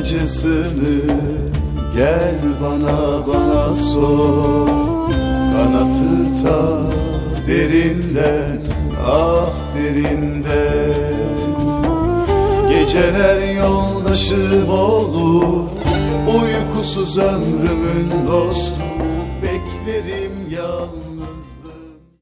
acısını gel bana sor. Kanatır ta derinden, ah derinden. Geceler yoldaşım olur, uykusuz ömrümün dostu.